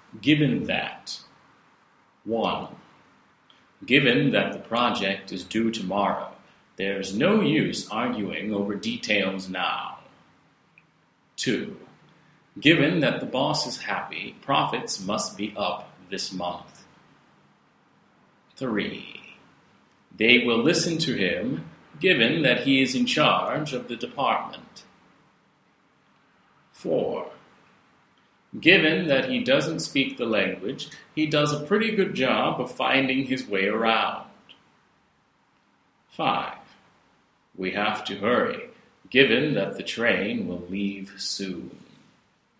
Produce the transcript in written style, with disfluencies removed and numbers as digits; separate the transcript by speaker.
Speaker 1: Given that. 1. Given that the project is due tomorrow, there's no use arguing over details now. 2. Given that the boss is happy, profits must be up this month. 3. They will listen to him, given that he is in charge of the department. 4. Given that he doesn't speak the language, he does a pretty good job of finding his way around. 5. We have to hurry, given that the train will leave soon.